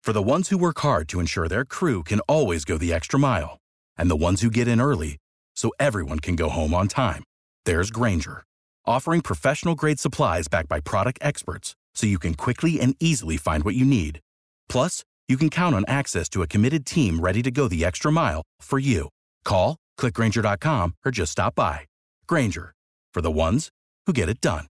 For the ones who work hard to ensure their crew can always go the extra mile, and the ones who get in early so everyone can go home on time, there's Grainger, offering professional-grade supplies backed by product experts so you can quickly and easily find what you need. Plus, you can count on access to a committed team ready to go the extra mile for you. Call, click Grainger.com, or just stop by. Grainger, for the ones who get it done.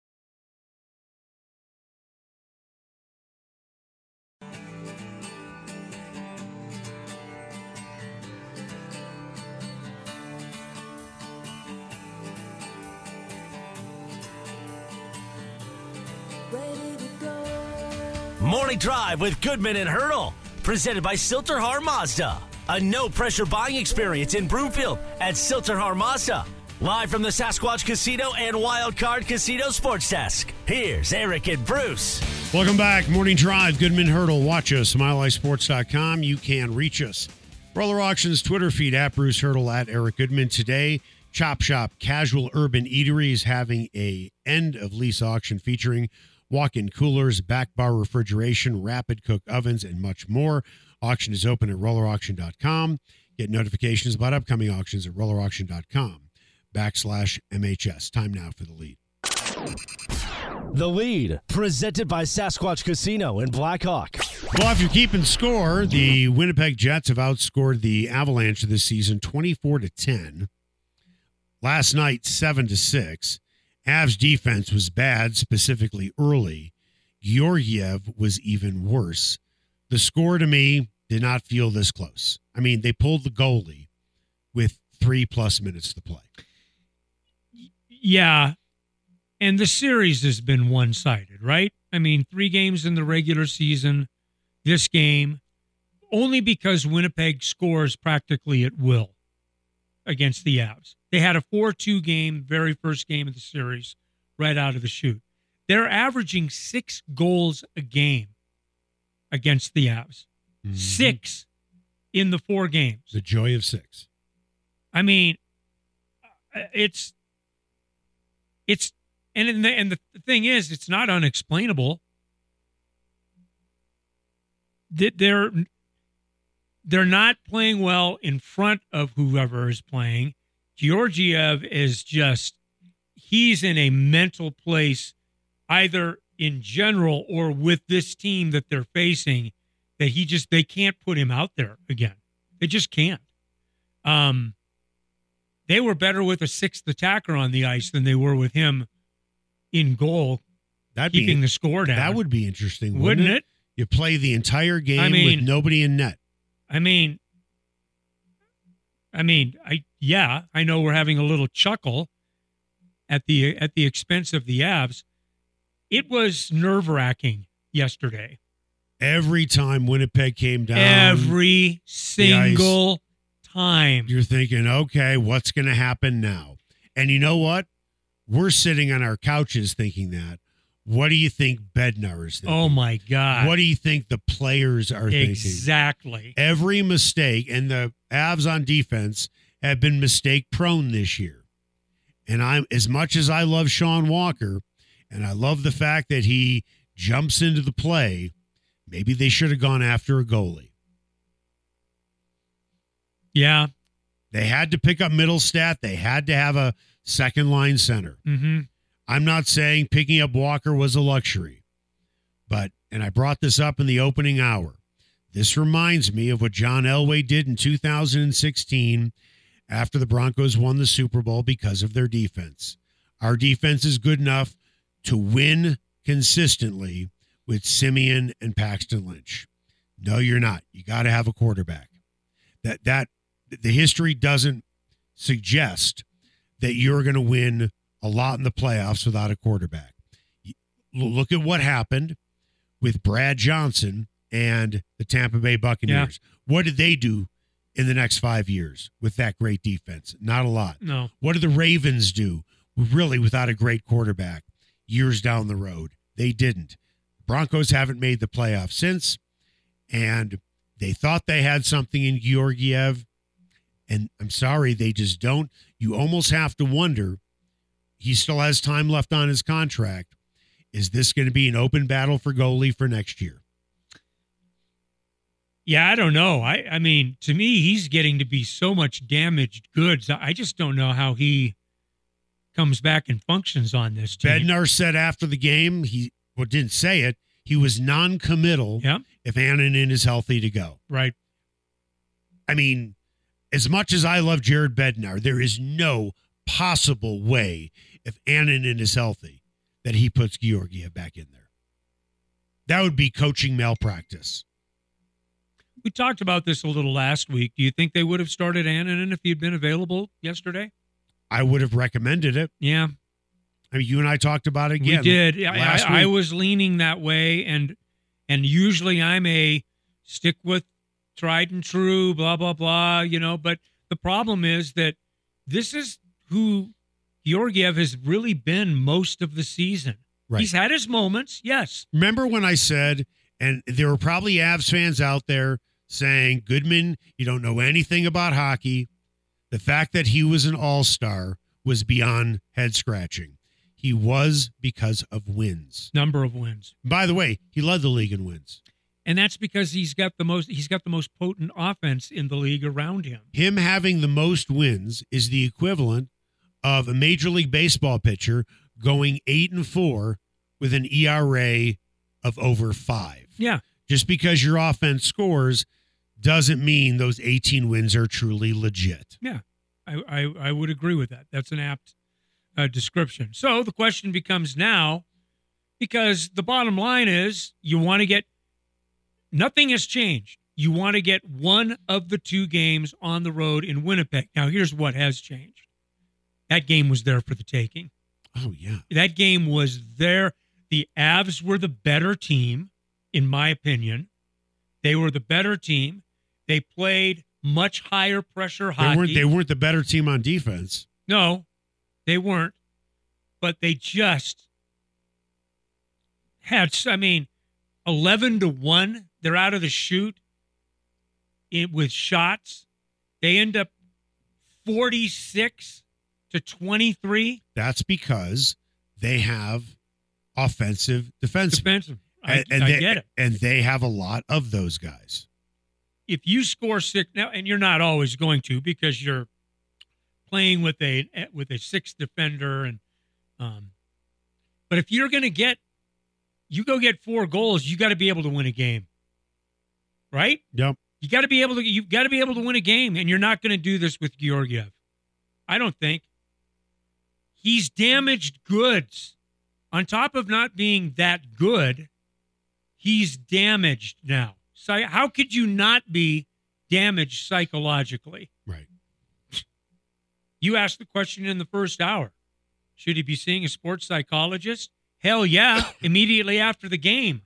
Morning Drive with Goodman and Hurdle, presented by Silterhar Mazda. A no-pressure buying experience in Broomfield at Silterhar Mazda. Live from the Sasquatch Casino and Wild Card Casino Sports Desk. Here's Eric and Bruce. Welcome back. Morning Drive, Goodman Hurdle. Watch us, MileHighSports.com. You can reach us. Roller Auctions Twitter feed at Bruce Hurdle, at Eric Goodman. Today, Chop Shop Casual Urban Eatery is having a end-of-lease auction featuring walk-in coolers, back bar refrigeration, rapid cook ovens, and much more. Auction is open at rollerauction.com. Get notifications about upcoming auctions at rollerauction.com/MHS. Time now for the lead. The lead, presented by Sasquatch Casino in Blackhawk. Well, if you're keeping score, the Winnipeg Jets have outscored the Avalanche this season 24-10. Last night, 7-6. Avs defense was bad, specifically early. Georgiev was even worse. The score to me did not feel this close. I mean, they pulled the goalie with 3+ minutes to play. Yeah, and the series has been one-sided, right? I mean, 3 games in the regular season, this game, only because Winnipeg scores practically at will against the Avs. They had a 4-2 game, very first game of the series, right out of the chute. They're averaging 6 goals a game against the Avs. 6 in the 4 games. The joy of 6. I mean, it's and the thing is, it's not unexplainable. They're not playing well in front of whoever is playing. Georgiev is he's in a mental place, either in general or with this team that they're facing, that they can't put him out there again. They just can't. They were better with a 6th attacker on the ice than they were with him in goal, keeping the score down. That would be interesting, wouldn't it? You play the entire game with nobody in net. I know we're having a little chuckle at the expense of the Avs. It was nerve-wracking yesterday. Every time Winnipeg came down, every single time, you're thinking, okay, what's going to happen now? And you know what? We're sitting on our couches thinking that. What do you think Bednar is thinking? Oh, my God. What do you think the players are thinking? Exactly. Every mistake, and the Avs on defense have been mistake-prone this year. And as much as I love Sean Walker, and I love the fact that he jumps into the play, maybe they should have gone after a goalie. Yeah. They had to pick up Middlestat. They had to have a second-line center. Mm-hmm. I'm not saying picking up Walker was a luxury, and I brought this up in the opening hour, this reminds me of what John Elway did in 2016 after the Broncos won the Super Bowl because of their defense. Our defense is good enough to win consistently with Simeon and Paxton Lynch. No, you're not. You got to have a quarterback. That the history doesn't suggest that you're going to win a lot in the playoffs without a quarterback. Look at what happened with Brad Johnson and the Tampa Bay Buccaneers. Yeah. What did they do in the next 5 years with that great defense? Not a lot. No. What did the Ravens do really without a great quarterback years down the road? They didn't. Broncos haven't made the playoffs since, and they thought they had something in Georgiev, and I'm sorry, they just don't. You almost have to wonder, he still has time left on his contract. Is this going to be an open battle for goalie for next year? Yeah, I don't know. I mean, to me, he's getting to be so much damaged goods. I just don't know how he comes back and functions on this team. Bednar said after the game, didn't say it, he was non-committal if Annunen is healthy to go. Right. I mean, as much as I love Jared Bednar, there is no possible way, if Annunen is healthy, that he puts Georgiev back in there. That would be coaching malpractice. We talked about this a little last week. Do you think they would have started Annunen if he had been available yesterday? I would have recommended it. Yeah. I mean, you and I talked about it again. We did. Last I week. was leaning that way, and usually I'm a stick with tried and true, blah, blah, blah, but the problem is that this is who Georgiev has really been most of the season. Right. He's had his moments, yes. Remember when I said, and there were probably Avs fans out there saying, Goodman, you don't know anything about hockey. The fact that he was an all-star was beyond head-scratching. He was because of wins. Number of wins. By the way, he led the league in wins. And that's because he's got the most potent offense in the league around him. Him having the most wins is the equivalent of a Major League Baseball pitcher going 8-4 with an ERA of over 5. Yeah. Just because your offense scores doesn't mean those 18 wins are truly legit. Yeah, I would agree with that. That's an apt description. So the question becomes now, because the bottom line is you want to get – nothing has changed. You want to get one of the two games on the road in Winnipeg. Now, here's what has changed. That game was there for the taking. Oh, yeah. That game was there. The Avs were the better team, in my opinion. They were the better team. They played much higher pressure hockey. They weren't the better team on defense. No, they weren't. But they just had, 11-1. They're out of the chute with shots. They end up 46-23. That's because they have offensive defensemen. Defensive. I they, get it. And they have a lot of those guys. If you score 6 now, and you're not always going to because you're playing with a sixth defender, but if you're going to get 4 goals, you got to be able to win a game, right? Yep. You've got to be able to win a game, and you're not going to do this with Georgiev. I don't think. He's damaged goods. On top of not being that good, he's damaged now. So how could you not be damaged psychologically? Right. You asked the question in the first hour. Should he be seeing a sports psychologist? Hell yeah, immediately after the game.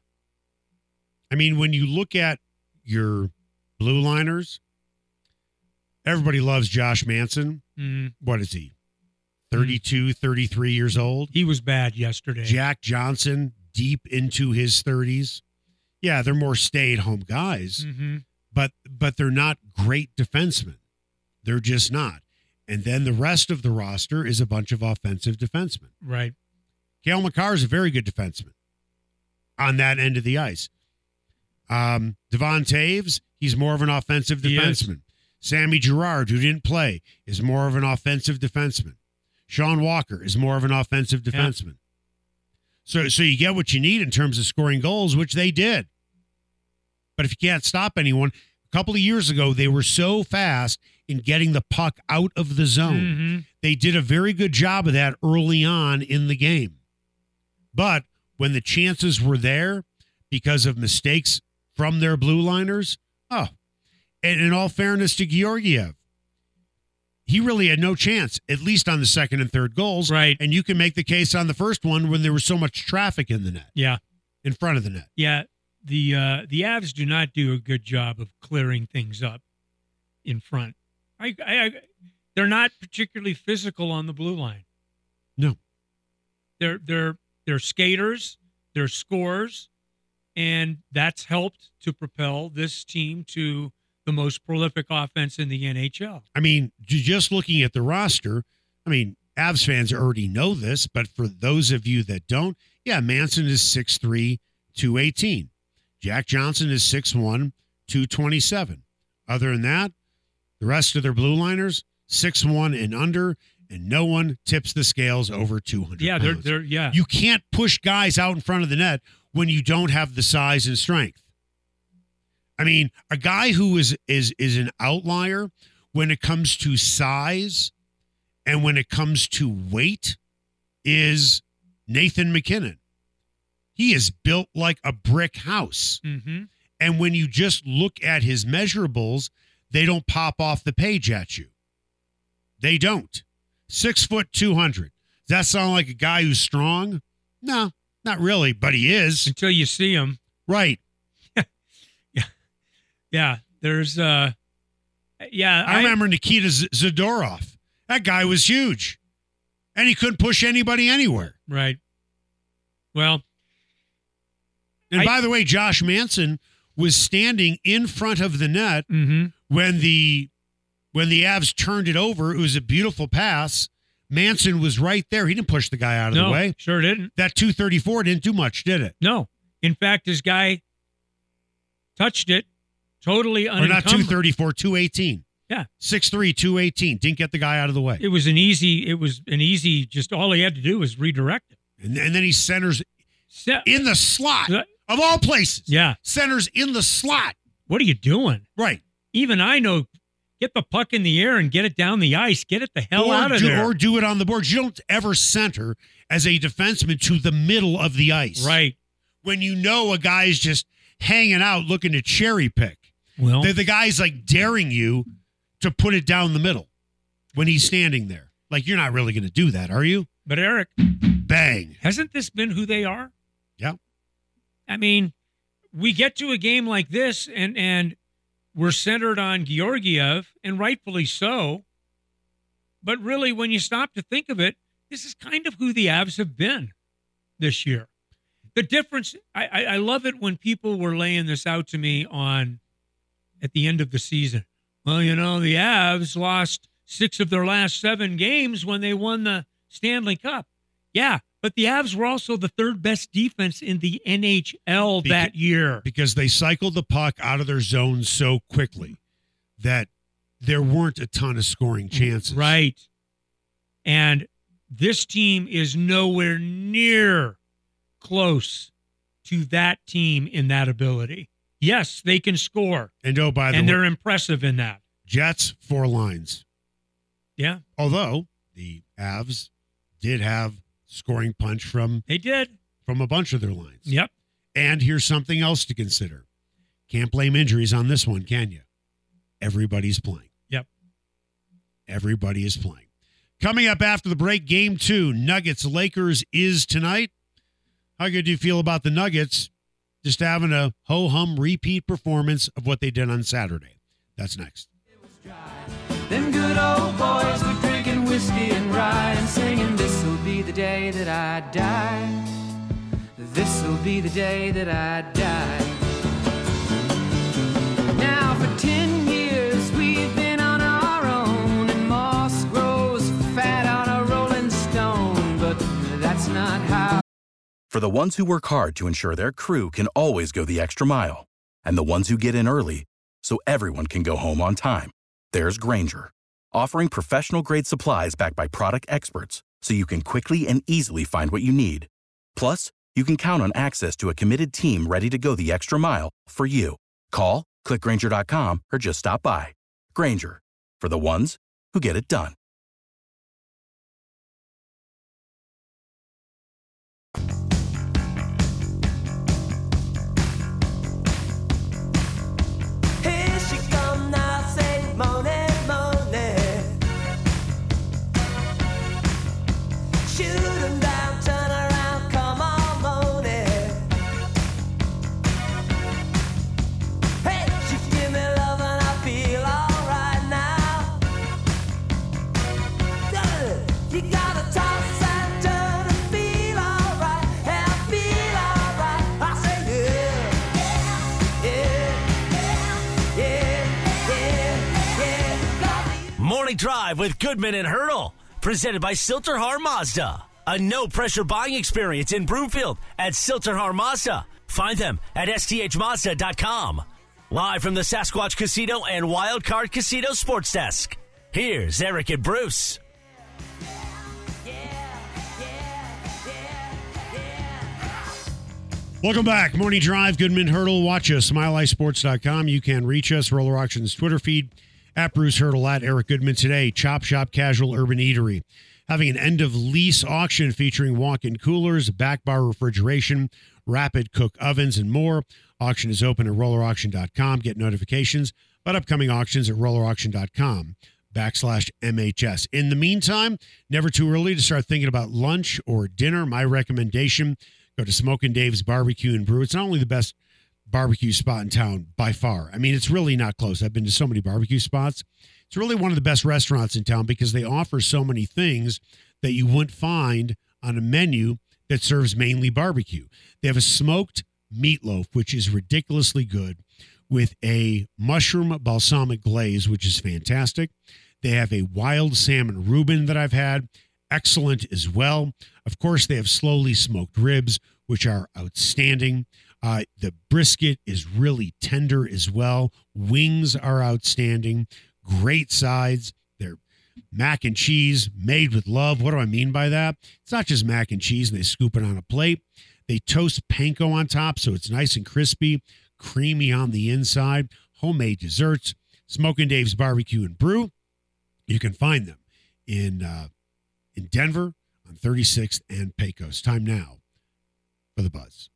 I mean, when you look at your blue liners, everybody loves Josh Manson. What is he? 32, 33 years old. He was bad yesterday. Jack Johnson, deep into his 30s. Yeah, they're more stay-at-home guys, but they're not great defensemen. They're just not. And then the rest of the roster is a bunch of offensive defensemen. Right. Cale Makar is a very good defenseman on that end of the ice. Devon Taves, he's more of an offensive defenseman. Sammy Girard, who didn't play, is more of an offensive defenseman. Sean Walker is more of an offensive defenseman. Yeah. So you get what you need in terms of scoring goals, which they did. But if you can't stop anyone, a couple of years ago, they were so fast in getting the puck out of the zone. They did a very good job of that early on in the game. But when the chances were there because of mistakes from their blue liners, and in all fairness to Georgiev, he really had no chance, at least on the second and third goals. Right. And you can make the case on the first one when there was so much traffic in the net. Yeah. In front of the net. Yeah. The Avs do not do a good job of clearing things up in front. They're not particularly physical on the blue line. No. They're skaters, they're scorers, and that's helped to propel this team to the most prolific offense in the NHL. I mean, just looking at the roster, Avs fans already know this, but for those of you that don't, Manson is 6'3", 218. Jack Johnson is 6'1", 227. Other than that, the rest of their blue liners, 6'1" and under, and no one tips the scales over 200 Yeah, pounds. they're You can't push guys out in front of the net when you don't have the size and strength. I mean, a guy who is an outlier when it comes to size and when it comes to weight is Nathan MacKinnon. He is built like a brick house. Mm-hmm. And when you just look at his measurables, they don't pop off the page at you. They don't. 6 foot 200. Does that sound like a guy who's strong? No, not really, but he is. Until you see him. Right. Yeah. There's, I remember Nikita Zadorov. That guy was huge. And he couldn't push anybody anywhere. Right. Well. And by the way, Josh Manson was standing in front of the net Mm-hmm. when the Avs turned it over. It was a beautiful pass. Manson was right there. He didn't push the guy out of the way. Sure didn't. That 234 didn't do much, did it? No. In fact, this guy touched it totally unencumbered. Or not 234, 218. Yeah. 6'3", 218. Didn't get the guy out of the way. It was an easy, just all he had to do was redirect it. And then he centers in the slot, of all places. Yeah. Centers in the slot. What are you doing? Right. Even I know, get the puck in the air and get it down the ice. Get it the hell out of there. Or do it on the boards. You don't ever center as a defenseman to the middle of the ice. Right. When you know a guy is just hanging out looking to cherry pick. Well, the guy's like daring you to put it down the middle when he's standing there. Like, you're not really going to do that, are you? but Eric, Bang. hasn't this been who they are? Yeah. I mean, we get to a game like this and we're centered on Georgiev, and rightfully so. But really, when you stop to think of it, this is kind of who the Avs have been this year. The difference, I love it when people were laying this out to me at the end of the season. Well, the Avs lost 6 of their last 7 games when they won the Stanley Cup. Yeah, but the Avs were also the 3rd best defense in the NHL that year. Because they cycled the puck out of their zone so quickly that there weren't a ton of scoring chances. Right. And this team is nowhere near close to that team in that ability. Yes, they can score. And by the way, and they're impressive in that. Jets, 4 lines. Yeah. Although the Avs did have scoring punch from They did. from a bunch of their lines. Yep. And here's something else to consider. Can't blame injuries on this one, can you? Everybody's playing. Yep. Everybody is playing. Coming up after the break, Game 2, Nuggets-Lakers is tonight. How good do you feel about the Nuggets just having a ho-hum repeat performance of what they did on Saturday? That's next. Them good old boys were drinking whiskey and rye and singing, this'll be the day that I die. This'll be the day that I die. Now for 10 years we've been on our own, and moss grows fat on a rolling stone, but that's not how. For the ones who work hard to ensure their crew can always go the extra mile, and the ones who get in early so everyone can go home on time, there's Grainger, offering professional-grade supplies backed by product experts so you can quickly and easily find what you need. Plus, you can count on access to a committed team ready to go the extra mile for you. Call, click Grainger.com, or just stop by. Grainger, for the ones who get it done. Here she come now, say money, money. Shoot 'em down, turn around, come on, money. Hey, she give me love and I feel alright now. You gotta toss and turn and feel alright, and I feel alright. I say yeah. Morning Drive with Goodman and Hurdle, presented by Silterhar Mazda. A no-pressure buying experience in Broomfield at Silterhar Mazda. Find them at sthmazda.com. Live from the Sasquatch Casino and Wildcard Casino Sports Desk, here's Eric and Bruce. Welcome back. Morning Drive, Goodman Hurdle. Watch us, SmileEyeSports.com. You can reach us, Roller Auctions Twitter feed, at Bruce Hurdle, at Eric Goodman. Today, Chop Shop Casual Urban Eatery, having an end-of-lease auction featuring walk-in coolers, back bar refrigeration, rapid cook ovens, and more. Auction is open at rollerauction.com. Get notifications about upcoming auctions at rollerauction.com/MHS. In the meantime, never too early to start thinking about lunch or dinner. My recommendation, go to Smokin' Dave's Barbecue and Brew. It's not only the best barbecue spot in town by far. I mean, it's really not close. I've been to so many barbecue spots. It's really one of the best restaurants in town because they offer so many things that you wouldn't find on a menu that serves mainly barbecue. They have a smoked meatloaf, which is ridiculously good, with a mushroom balsamic glaze, which is fantastic. They have a wild salmon Reuben that I've had, excellent as well. Of course, they have slowly smoked ribs, which are outstanding. The brisket is really tender as well. Wings are outstanding. Great sides. They're mac and cheese made with love. What do I mean by that? It's not just mac and cheese and they scoop it on a plate. They toast panko on top so it's nice and crispy, creamy on the inside. Homemade desserts. Smokin' Dave's Barbecue and Brew. You can find them in Denver on 36th and Pecos. Time now for The Buzz.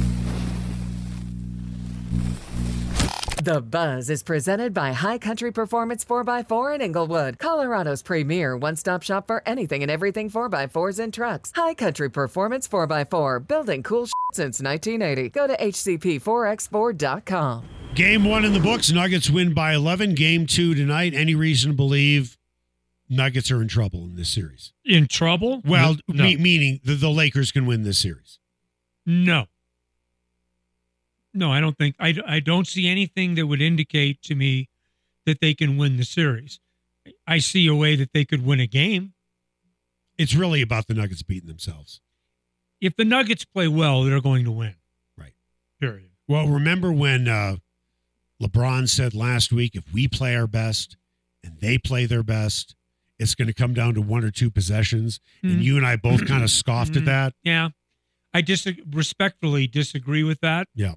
The Buzz is presented by High Country Performance 4x4 in Inglewood, Colorado's premier one-stop shop for anything and everything 4x4s and trucks. High Country Performance 4x4, building cool since 1980. Go to hcp4x4.com. Game 1 in the books. Nuggets win by 11. Game 2 tonight. Any reason to believe Nuggets are in trouble in this series? In trouble? Well, No. meaning the Lakers can win this series. No. No, I don't think. I don't see anything that would indicate to me that they can win the series. I see a way that they could win a game. It's really about the Nuggets beating themselves. If the Nuggets play well, they're going to win. Right. Period. Well, remember when LeBron said last week, if we play our best and they play their best, it's going to come down to one or two possessions. And you and I both kind of scoffed at that. Yeah. I respectfully disagree with that. Yeah.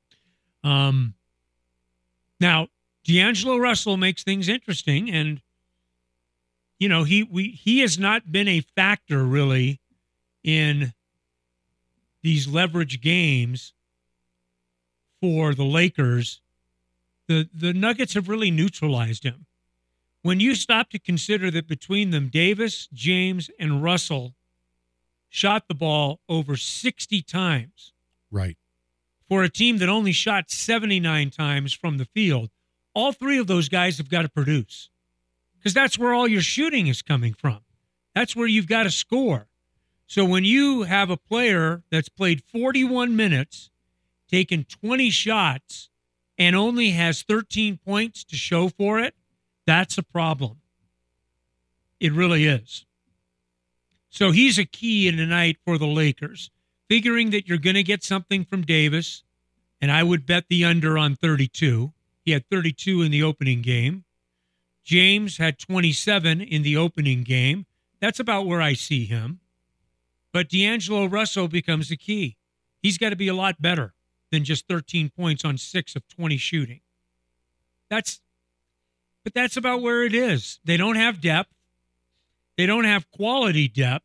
Now, D'Angelo Russell makes things interesting, and you know he has not been a factor really in these leverage games for the Lakers. The Nuggets have really neutralized him. When you stop to consider that between them, Davis, James, and Russell shot the ball over 60 times. Right. For a team that only shot 79 times from the field, all three of those guys have got to produce because that's where all your shooting is coming from. That's where you've got to score. So when you have a player that's played 41 minutes, taken 20 shots, and only has 13 points to show for it, that's a problem. It really is. So he's a key in the night for the Lakers. Figuring that you're going to get something from Davis, and I would bet the under on 32. He had 32 in the opening game. James had 27 in the opening game. That's about where I see him. But D'Angelo Russell becomes the key. He's got to be a lot better than just 13 points on 6 of 20 shooting. But that's about where it is. They don't have depth. They don't have quality depth.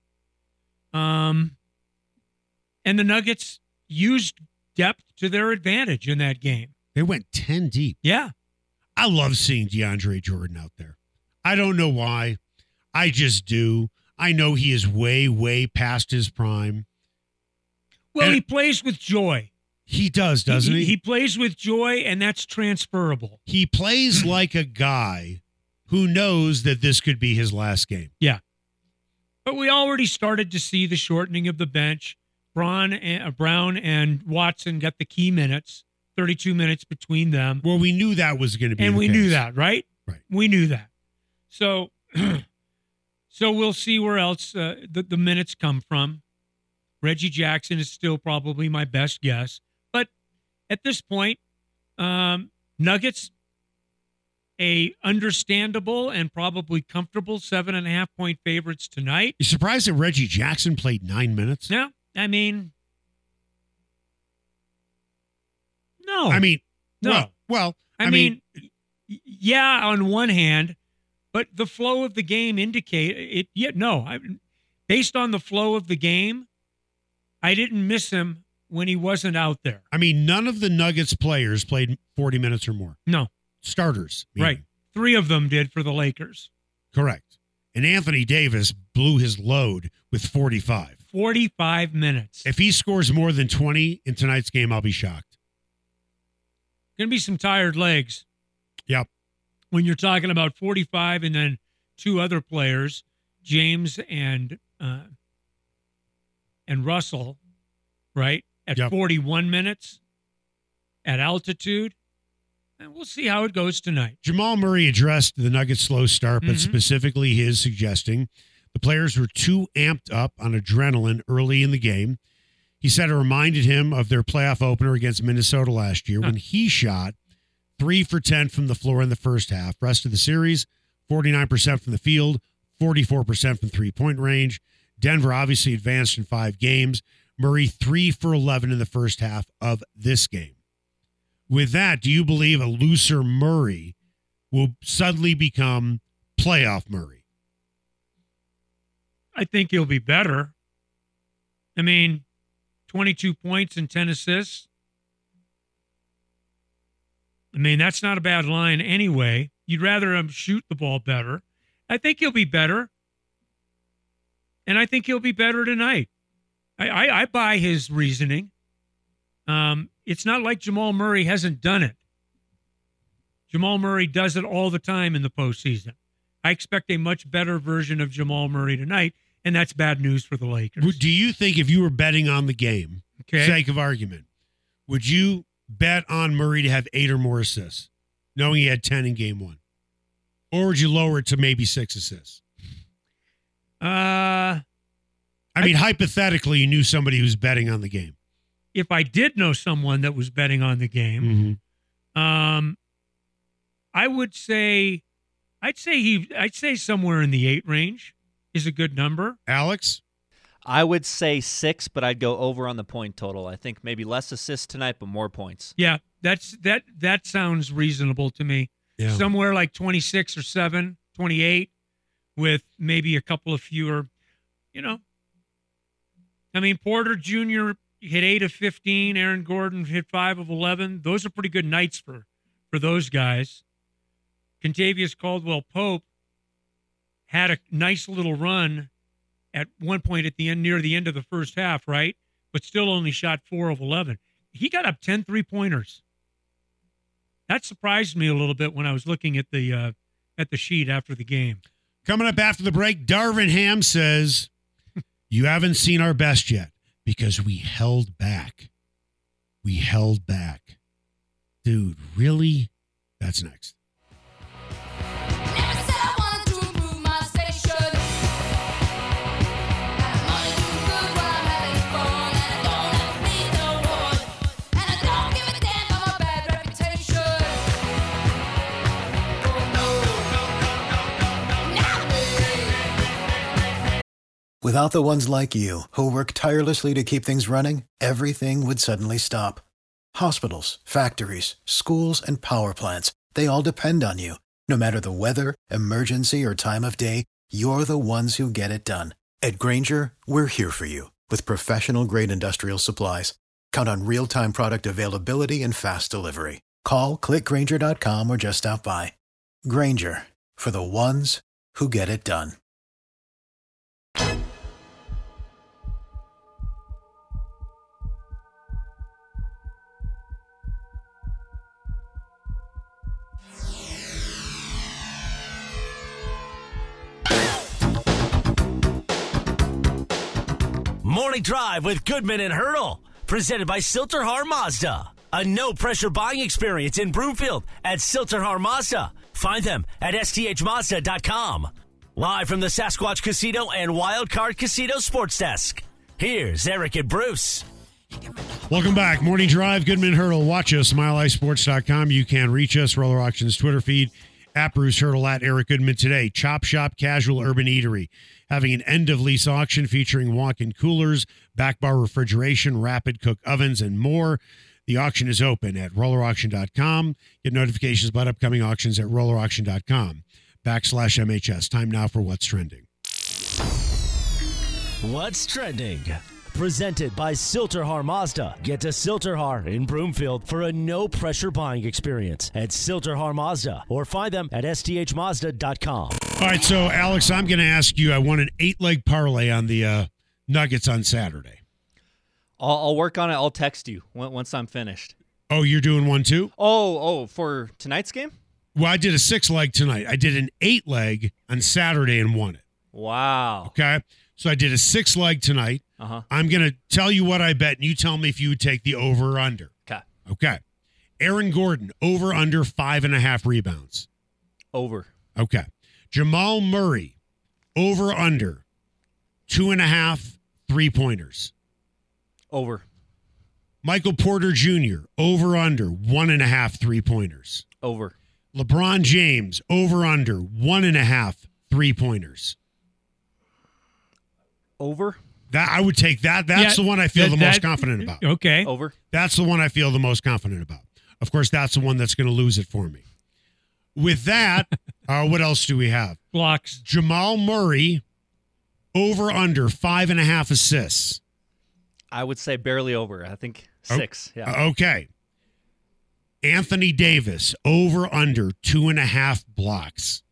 And the Nuggets used depth to their advantage in that game. They went 10 deep. Yeah. I love seeing DeAndre Jordan out there. I don't know why. I just do. I know he is way, way past his prime. Well, And he plays with joy. He does, doesn't he? He plays with joy, and that's transferable. He plays like a guy who knows that this could be his last game. Yeah. But we already started to see the shortening of the bench. Brown and Watson got the key minutes, 32 minutes between them. Well, we knew that was going to be And the we case. knew that, right? Right. We knew that. So we'll see where else the minutes come from. Reggie Jackson is still probably my best guess. But at this point, Nuggets, a understandable and probably comfortable 7.5-point favorites tonight. You surprised that Reggie Jackson played 9 minutes? No, I mean, no. No. Well, I mean, yeah, on one hand, but the flow of the game indicate it. Yeah, no. Based on the flow of the game, I didn't miss him when he wasn't out there. I mean, none of the Nuggets players played 40 minutes or more. No. Starters. Meaning. Right. 3 of them did for the Lakers. Correct. And Anthony Davis blew his load with 45. 45 minutes. If he scores more than 20 in tonight's game, I'll be shocked. Going to be some tired legs. Yep. When you're talking about 45 and then 2 other players, James and Russell, right, at 41 minutes at altitude. And we'll see how it goes tonight. Jamal Murray addressed the Nuggets' slow start, but specifically his suggesting the players were too amped up on adrenaline early in the game. He said it reminded him of their playoff opener against Minnesota last year when he shot 3 for 10 from the floor in the first half. Rest of the series, 49% from the field, 44% from three-point range. Denver obviously advanced in 5 games. Murray 3 for 11 in the first half of this game. With that, do you believe a looser Murray will suddenly become playoff Murray? I think he'll be better. I mean, 22 points and 10 assists. I mean, that's not a bad line anyway. You'd rather him shoot the ball better. I think he'll be better. And I think he'll be better tonight. I buy his reasoning. It's not like Jamal Murray hasn't done it. Jamal Murray does it all the time in the postseason. I expect a much better version of Jamal Murray tonight, and that's bad news for the Lakers. Do you think if you were betting on the game, sake of argument, would you bet on Murray to have 8 or more assists, knowing he had 10 in game 1? Or would you lower it to maybe 6 assists? I mean, hypothetically, you knew somebody who's betting on the game. If I did know someone that was betting on the game, I would say, I'd say somewhere in the 8 range is a good number. Alex? I would say 6, but I'd go over on the point total. I think maybe less assists tonight, but more points. Yeah, that sounds reasonable to me. Yeah. Somewhere like 26 or 7, 28, with maybe a couple of fewer, I mean, Porter Jr. hit 8 of 15. Aaron Gordon hit 5 of 11. Those are pretty good nights for those guys. Kentavious Caldwell-Pope had a nice little run at one point at the end, near the end of the first half, right? But still only shot 4 of 11. He got up 10 3-pointers. That surprised me a little bit when I was looking at the sheet after the game. Coming up after the break, Darvin Ham says, you haven't seen our best yet because we held back. We held back. Dude, really? That's next. Without the ones like you, who work tirelessly to keep things running, everything would suddenly stop. Hospitals, factories, schools, and power plants, they all depend on you. No matter the weather, emergency, or time of day, you're the ones who get it done. At Grainger, we're here for you with professional-grade industrial supplies. Count on real-time product availability and fast delivery. Call, clickgrainger.com, or just stop by. Grainger, for the ones who get it done. Morning Drive with Goodman and Hurdle, presented by Silterhar Mazda. A no-pressure buying experience in Broomfield at Silterhar Mazda. Find them at sthmazda.com. Live from the Sasquatch Casino and Wildcard Casino Sports Desk, here's Eric and Bruce. Welcome back. Morning Drive, Goodman Hurdle. Watch us, MileHighSports.com. You can reach us, Roller Auctions Twitter feed, at Bruce Hurdle, at Eric Goodman today. Chop Shop Casual Urban Eatery, having an end-of-lease auction featuring walk-in coolers, back bar refrigeration, rapid cook ovens, and more. The auction is open at rollerauction.com. Get notifications about upcoming auctions at rollerauction.com/MHS. Time now for What's Trending. What's Trending? Presented by Silterhar Mazda. Get to Silterhar in Broomfield for a no-pressure buying experience at Silterhar Mazda, or find them at sthmazda.com. All right, so, Alex, I'm going to ask you, I won an 8-leg parlay on the Nuggets on Saturday. I'll work on it. I'll text you once I'm finished. Oh, you're doing one too? Oh, for tonight's game? Well, I did a 6-leg tonight. I did an 8-leg on Saturday and won it. Wow. Okay? So I did a 6-leg tonight. Uh-huh. I'm going to tell you what I bet, and you tell me if you would take the over or under. Okay. Aaron Gordon, over under 5.5 rebounds. Over. Okay. Jamal Murray, over under 2.5 3-pointers. Over. Michael Porter Jr., over under 1.5 3-pointers. Over. LeBron James, over under 1.5 3-pointers. Over. That I would take that. That's the one I feel the most confident about. Okay. Over. That's the one I feel the most confident about. Of course, that's the one that's going to lose it for me. With that, what else do we have? Blocks. Jamal Murray, over under 5.5 assists. I would say barely over. I think 6. Yeah. Okay. Anthony Davis, over under 2.5 blocks.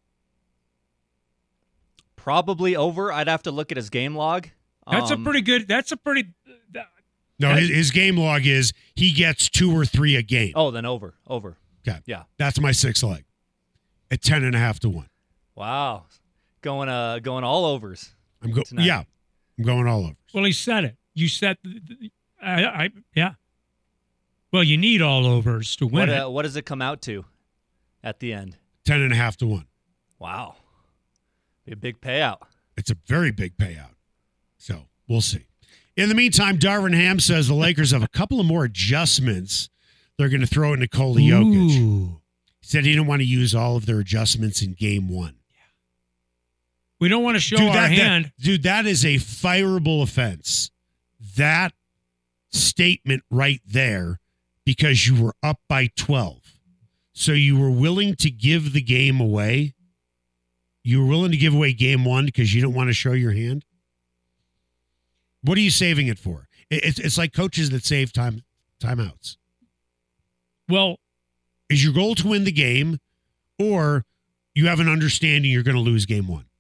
Probably over. I'd have to look at his game log. That's a pretty good. That's a pretty. No, his game log is he gets 2 or 3 a game. Oh, then over. Over. Okay. Yeah. That's my 6-leg at 10.5 to 1. Wow. Going all overs. I'm tonight. going all over. Well, he said it. You said, yeah. Well, you need all overs to win it. What does it come out to at the end? 10.5 to 1. Wow. Be a big payout. It's a very big payout. So we'll see. In the meantime, Darvin Ham says the Lakers have a couple of more adjustments they're going to throw at Nikola Jokic. He said he didn't want to use all of their adjustments in game 1. We don't want to show our hand. That is a fireable offense. That statement right there, because you were up by 12. So you were willing to give the game away. You were willing to give away game 1 because you don't want to show your hand. What are you saving it for? It's like coaches that save timeouts. Well, is your goal to win the game, or you have an understanding you're going to lose game 1?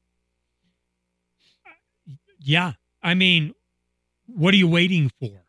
Yeah. I mean, what are you waiting for?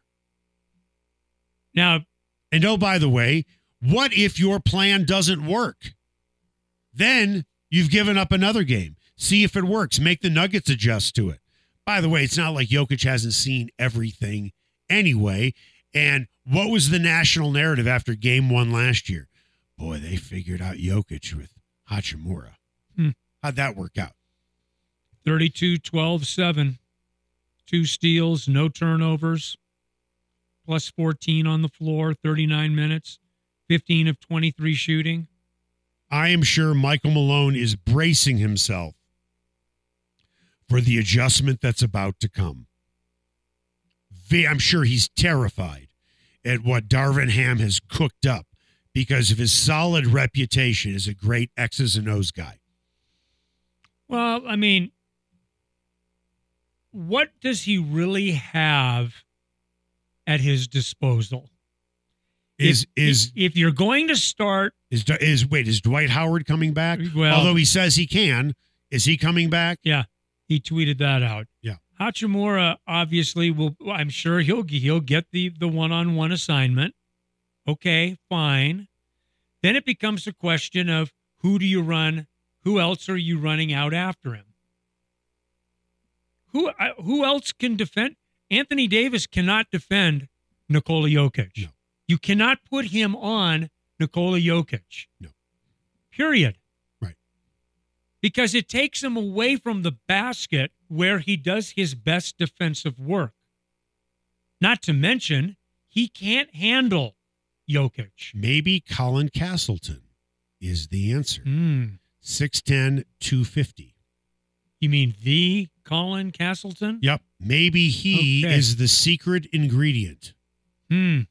Now, and oh, by the way, what if your plan doesn't work? Then you've given up another game. See if it works. Make the Nuggets adjust to it. By the way, it's not like Jokic hasn't seen everything anyway. And what was the national narrative after game 1 last year? Boy, they figured out Jokic with Hachimura. How'd that work out? 32, 12, 7. 2 steals, no turnovers, plus 14 on the floor, 39 minutes, 15 of 23 shooting. I am sure Michael Malone is bracing himself for the adjustment that's about to come. I'm sure he's terrified at what Darvin Ham has cooked up because of his solid reputation as a great X's and O's guy. Well, I mean, what does he really have at his disposal? If you're going to start, is Dwight Howard coming back? Well, although he says he can, is he coming back? Yeah, he tweeted that out. Yeah, Hachimura obviously will. I'm sure he'll get the one-on-one assignment. Okay, fine. Then it becomes a question of who do you run? Who else are you running out after him? Who else can defend? Anthony Davis cannot defend Nikola Jokic. No. You cannot put him on Nikola Jokic. No. Period. Right. Because it takes him away from the basket where he does his best defensive work. Not to mention, He can't handle Jokic. Maybe Colin Castleton is the answer. 6'10", 250. You mean the Colin Castleton? Yep. Maybe he Okay. is the secret ingredient. Has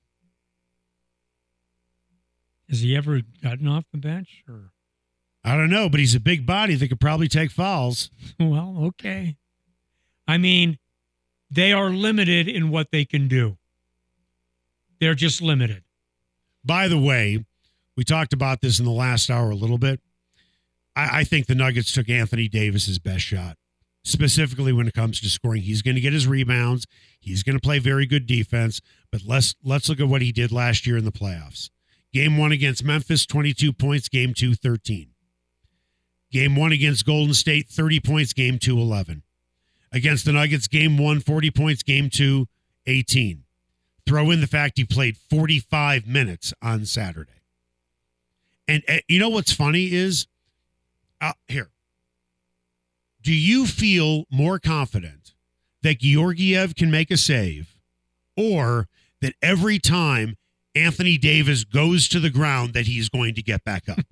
he ever gotten off the bench? Or I don't know, but he's a big body that could probably take fouls. well, okay. I mean, they are limited in what they can do. They're just limited. By the way, we talked about this in the last hour a little bit. I think the Nuggets took Anthony Davis's best shot, specifically when it comes to scoring. He's going to get his rebounds. He's going to play very good defense. But let's look at what he did last year in the playoffs. Game 1 against Memphis, 22 points. Game 2, 13. Game 1 against Golden State, 30 points. Game 2, 11. Against the Nuggets, Game 1, 40 points. Game 2, 18. Throw in the fact he played 45 minutes on Saturday. And you know what's funny is, here, do you feel more confident that Georgiev can make a save, or that every time Anthony Davis goes to the ground that he's going to get back up?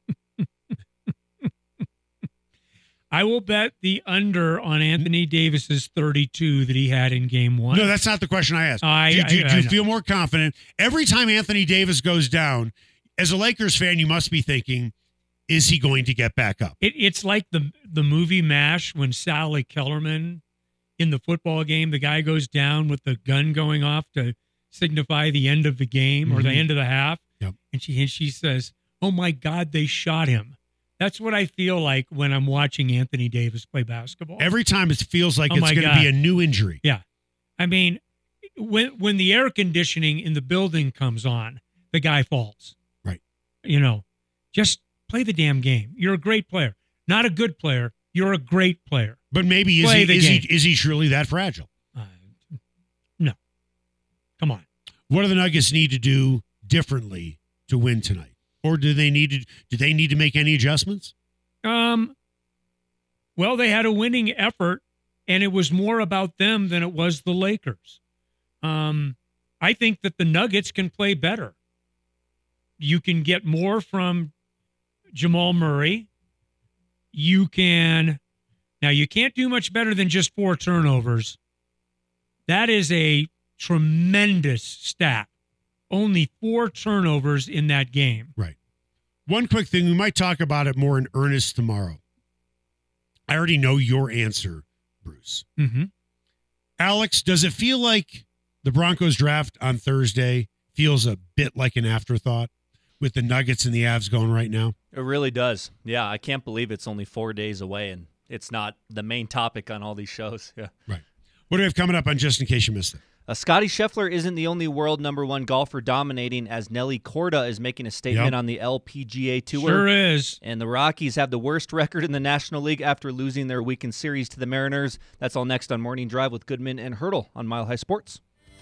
I will bet the under on Anthony Davis's 32 that he had in game 1. No, that's not the question I asked. Do you I know. feel more confident every time Anthony Davis goes down? As a Lakers fan, you must be thinking, is he going to get back up? It's like the movie MASH when Sally Kellerman in the football game, the guy goes down with the gun going off to signify the end of the game or the end of the half. Yep. And she says, "Oh my God, they shot him." That's what I feel like when I'm watching Anthony Davis play basketball. Every time it feels like Oh it's my going to God. be a new injury. Yeah. I mean, when the air conditioning in the building comes on, the guy falls. Right. You know, just play the damn game. You're a great player. Not a good player. You're a great player. But maybe Play the game. is he truly that fragile? No. Come on. What do the Nuggets need to do differently to win tonight? Or do they need to make any adjustments? Well, they had a winning effort, and it was more about them than it was the Lakers. I think that the Nuggets can play better. You can get more from Jamal Murray. You can't do much better than just 4 turnovers. That is a tremendous stat. Only 4 turnovers in that game. Right. One quick thing, we might talk about it more in earnest tomorrow. I already know your answer, Bruce. Mm-hmm. Alex, does it feel like the Broncos draft on Thursday feels a bit like an afterthought with the Nuggets and the Avs going right now? It really does. Yeah, I can't believe it's only 4 days away and it's not the main topic on all these shows. Yeah. Right. What do we have coming up on Just in Case You Missed It? Scotty Scheffler isn't the only world number 1 golfer dominating, as Nelly Korda is making a statement on the LPGA Tour. Sure is. And the Rockies have the worst record in the National League after losing their weekend series to the Mariners. That's all next on Morning Drive with Goodman and Hurdle on Mile High Sports.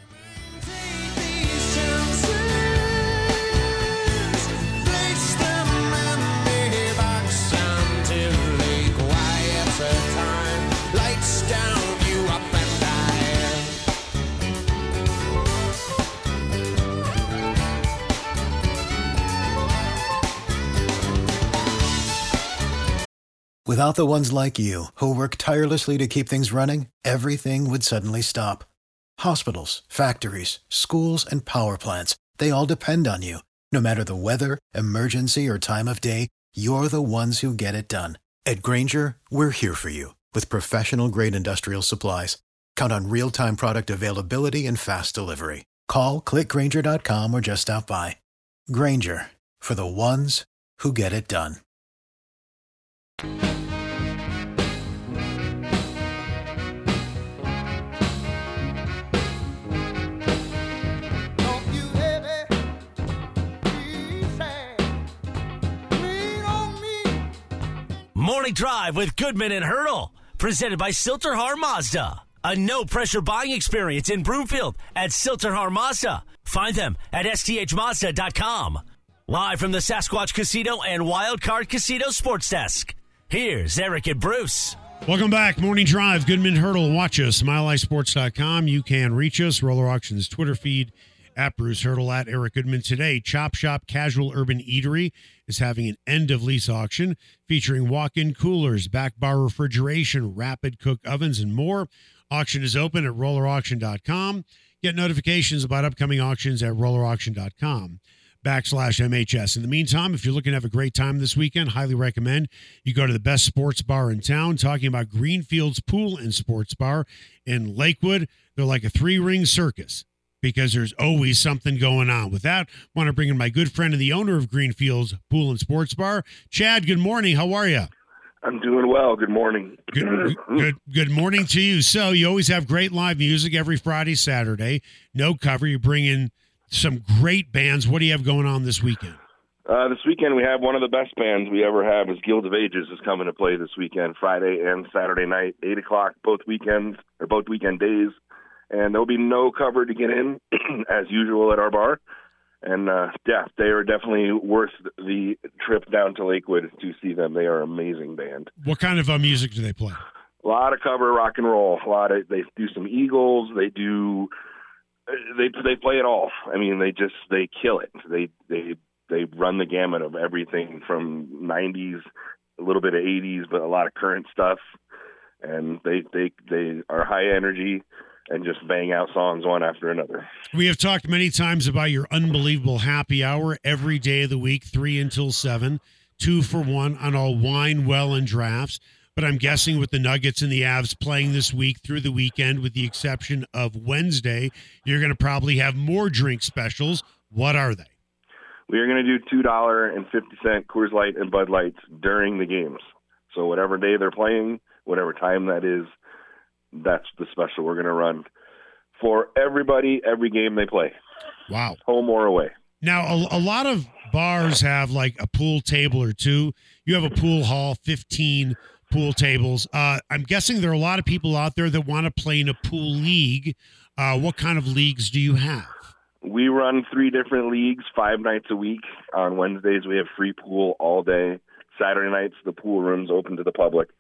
Without the ones like you, who work tirelessly to keep things running, everything would suddenly stop. Hospitals, factories, schools, and power plants, they all depend on you. No matter the weather, emergency, or time of day, you're the ones who get it done. At Grainger, we're here for you with professional-grade industrial supplies. Count on real-time product availability and fast delivery. Call, clickgrainger.com, or just stop by. Grainger, for the ones who get it done. Morning Drive with Goodman and Hurdle, presented by Silterhar Mazda. A no-pressure buying experience in Broomfield at Silterhar Mazda. Find them at sthmazda.com. Live from the Sasquatch Casino and Wildcard Casino Sports Desk. Here's Eric and Bruce. Welcome back. Morning Drive, Goodman Hurdle. Watch us, milehighsports.com. You can reach us, Roller Auctions Twitter feed, At Bruce Hurdle, at Eric Goodman today. Chop Shop Casual Urban Eatery is having an end-of-lease auction featuring walk-in coolers, back bar refrigeration, rapid cook ovens, and more. Auction is open at rollerauction.com. Get notifications about upcoming auctions at rollerauction.com/MHS. In the meantime, if you're looking to have a great time this weekend, highly recommend you go to the best sports bar in town, talking about Greenfield's Pool and Sports Bar in Lakewood. They're like a 3-ring circus, because there's always something going on. With that, I want to bring in my good friend and the owner of Greenfield's Pool and Sports Bar. Chad, good morning. How are you? I'm doing well. Good morning. Good morning to you. So you always have great live music every Friday, Saturday. No cover. You bring in some great bands. What do you have going on this weekend? This weekend we have one of the best bands we ever have. Is Guild of Ages is coming to play this weekend, Friday and Saturday night, 8 o'clock, both weekend days. And there'll be no cover to get in, as usual at our bar. And, they are definitely worth the trip down to Lakewood to see them. They are an amazing band. What kind of music do they play? A lot of cover rock and roll. They do some Eagles. They play it all. I mean, they kill it. They run the gamut of everything from 90s, a little bit of 80s, but a lot of current stuff. And they are high energy and just bang out songs one after another. We have talked many times about your unbelievable happy hour every day of the week, 3 until 7, 2 for 1 on all wine, well, and drafts. But I'm guessing with the Nuggets and the Avs playing this week through the weekend, with the exception of Wednesday, you're going to probably have more drink specials. What are they? We are going to do $2.50 Coors Light and Bud Lights during the games. So whatever day they're playing, whatever time that is, that's the special we're going to run for everybody, every game they play. Wow. Home or away. Now, a lot of bars have like a pool table or two. You have a pool hall, 15 pool tables. I'm guessing there are a lot of people out there that want to play in a pool league. What kind of leagues do you have? We run 3 different leagues, 5 nights a week. On Wednesdays, we have free pool all day. Saturday nights, the pool room's open to the public.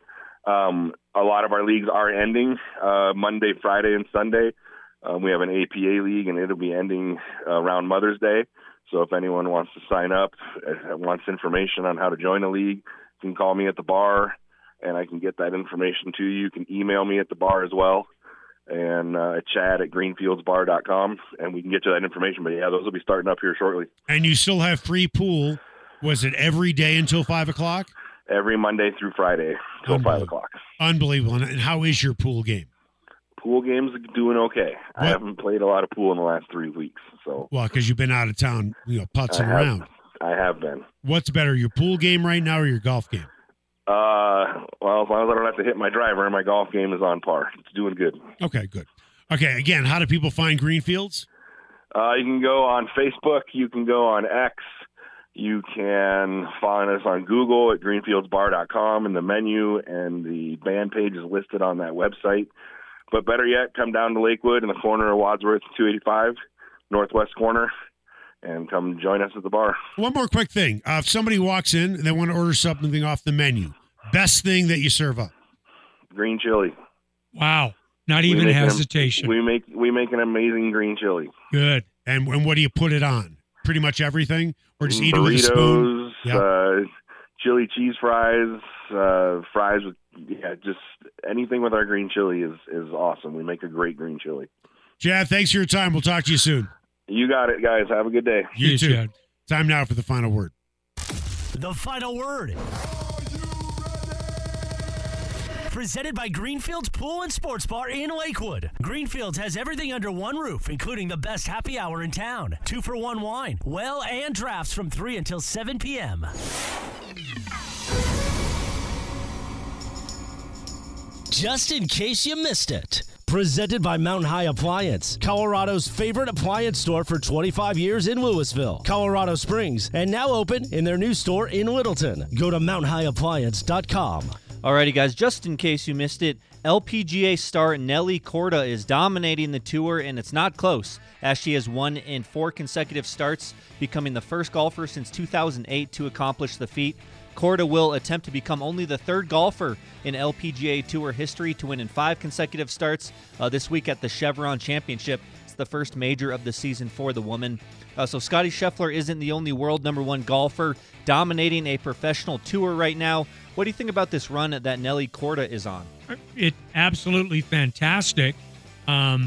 A lot of our leagues are ending Monday, Friday, and Sunday. We have an APA league, and it'll be ending around Mother's Day. So if anyone wants to sign up, wants information on how to join a league, you can call me at the bar, and I can get that information to you. You can email me at the bar as well, and chad@greenfieldsbar.com, and we can get you that information. But, yeah, those will be starting up here shortly. And you still have free pool. Was it every day until 5 o'clock? Every Monday through Friday till 5 o'clock. Unbelievable. And how is your pool game? Pool game's doing okay. What? I haven't played a lot of pool in the last 3 weeks. Well, because you've been out of town, putzing around. I have been. What's better, your pool game right now or your golf game? Well, as long as I don't have to hit my driver, my golf game is on par. It's doing good. Okay, good. Okay, again, how do people find Greenfields? You can go on Facebook. You can go on X. You can find us on Google at greenfieldsbar.com in the menu, and the band page is listed on that website. But better yet, come down to Lakewood in the corner of Wadsworth 285, northwest corner, and come join us at the bar. One more quick thing. If somebody walks in and they want to order something off the menu, best thing that you serve up? Green chili. Wow. Not even hesitation. We make an amazing green chili. Good. And what do you put it on? Pretty much everything? Or just eat burritos, it with a spoon? Yep. Chili cheese fries, fries with, just anything with our green chili is awesome. We make a great green chili. Chad, thanks for your time. We'll talk to you soon. You got it, guys. Have a good day. You too. Chad. Time now for the final word. The final word. Presented by Greenfield's Pool and Sports Bar in Lakewood. Greenfield's has everything under one roof, including the best happy hour in town. 2 for 1 wine, well, and drafts from 3 until 7 p.m. Just in case you missed it. Presented by Mountain High Appliance, Colorado's favorite appliance store for 25 years in Louisville, Colorado Springs, and now open in their new store in Littleton. Go to mountainhighappliance.com. Alrighty, guys, just in case you missed it, LPGA star Nelly Korda is dominating the tour, and it's not close, as she has won in 4 consecutive starts, becoming the first golfer since 2008 to accomplish the feat. Korda will attempt to become only the 3rd golfer in LPGA Tour history to win in 5 consecutive starts this week at the Chevron Championship. It's the first major of the season for the woman. So Scottie Scheffler isn't the only world number one golfer dominating a professional tour right now. What do you think about this run that Nelly Korda is on? It's absolutely fantastic. Her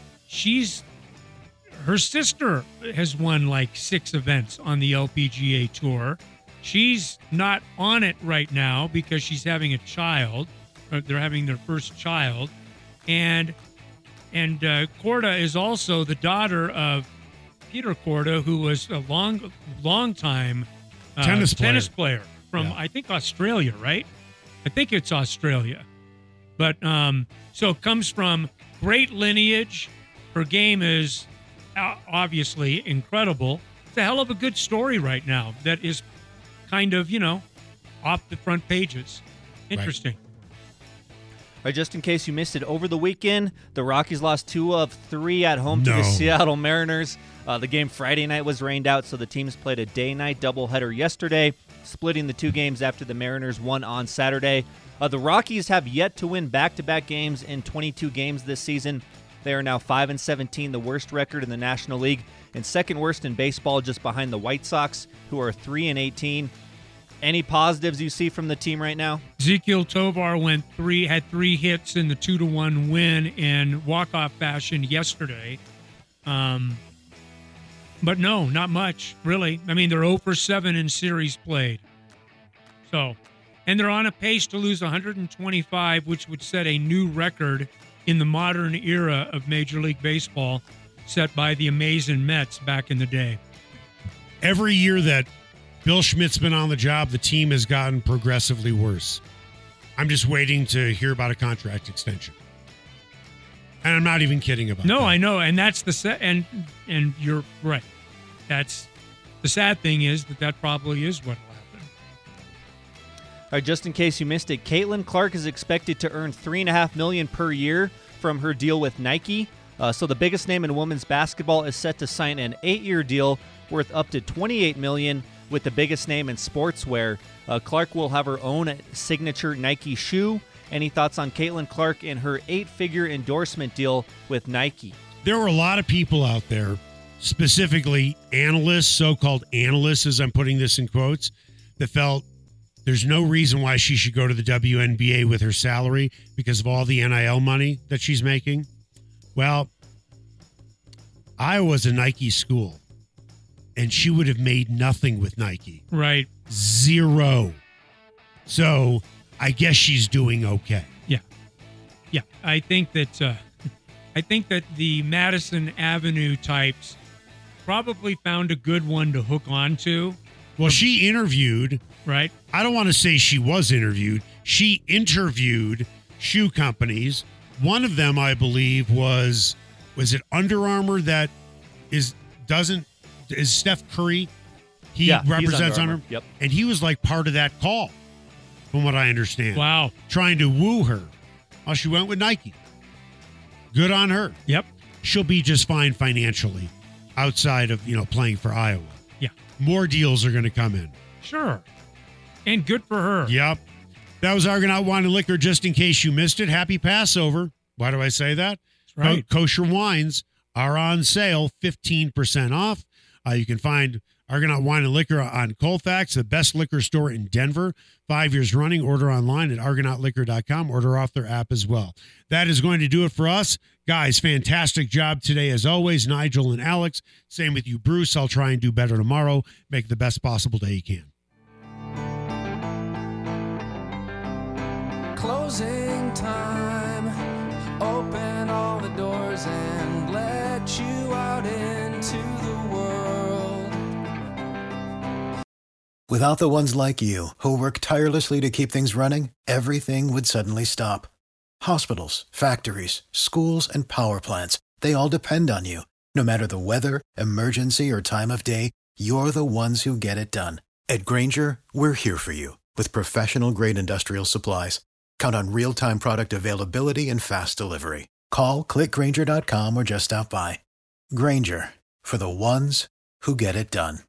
sister has won like 6 events on the LPGA Tour. She's not on it right now because she's having a child. They're having their first child. And Korda is also the daughter of Peter Korda, who was a long time tennis player from, I think, Australia, right? I think it's Australia. But so it comes from great lineage. Her game is obviously incredible. It's a hell of a good story right now that is kind of, off the front pages. Interesting. All right, just in case you missed it, over the weekend, the Rockies lost 2 of 3 at home to the Seattle Mariners. The game Friday night was rained out, so the teams played a day-night doubleheader yesterday, splitting the 2 games after the Mariners won on Saturday. The Rockies have yet to win back-to-back games in 22 games this season. They are now 5-17, the worst record in the National League, and second worst in baseball, just behind the White Sox, who are 3-18. Any positives you see from the team right now? Ezekiel Tovar had 3 hits in the 2-1 win in walk-off fashion yesterday. But no, not much, really. I mean, they're 0 for 7 in series played. So, and they're on a pace to lose 125, which would set a new record in the modern era of Major League Baseball, set by the amazing Mets back in the day. Every year that Bill Schmidt's been on the job, the team has gotten progressively worse. I'm just waiting to hear about a contract extension. And I'm not even kidding about that. No, I know, and that's and you're right. That's the sad thing is that probably is what will happen. All right, just in case you missed it, Caitlin Clark is expected to earn $3.5 million per year from her deal with Nike. So the biggest name in women's basketball is set to sign an 8-year deal worth up to $28 million with the biggest name in sportswear. Clark will have her own signature Nike shoe. Any thoughts on Caitlin Clark and her 8-figure endorsement deal with Nike? There were a lot of people out there, specifically analysts, so-called analysts, as I'm putting this in quotes, that felt there's no reason why she should go to the WNBA with her salary because of all the NIL money that she's making. Well, Iowa's a Nike school, and she would have made nothing with Nike. Right. 0. So I guess she's doing okay. Yeah. I think that the Madison Avenue types probably found a good one to hook onto. Well, she interviewed. Right. I don't want to say she was interviewed. She interviewed shoe companies. One of them, I believe, was it Under Armour that is Steph Curry? He represents Under Armour. Yep. And he was like part of that call, from what I understand. Wow. Trying to woo her. Well, she went with Nike. Good on her. Yep. She'll be just fine financially outside of, playing for Iowa. Yeah. More deals are going to come in. Sure. And good for her. Yep. That was Argonaut Wine and Liquor, just in case you missed it. Happy Passover. Why do I say that? That's right. Kosher wines are on sale, 15% off. You can find Argonaut Wine and Liquor on Colfax, the best liquor store in Denver. 5 years running. Order online at argonautliquor.com. Order off their app as well. That is going to do it for us. Guys, fantastic job today as always, Nigel and Alex. Same with you, Bruce. I'll try and do better tomorrow. Make the best possible day you can. Closing time. Open all the doors and let you out into the world. Without the ones like you, who work tirelessly to keep things running, everything would suddenly stop. Hospitals, factories, schools, and power plants, they all depend on you. No matter the weather, emergency, or time of day, you're the ones who get it done. At Grainger, we're here for you with professional-grade industrial supplies. Count on real-time product availability and fast delivery. Call, click Grainger.com, or just stop by. Grainger, for the ones who get it done.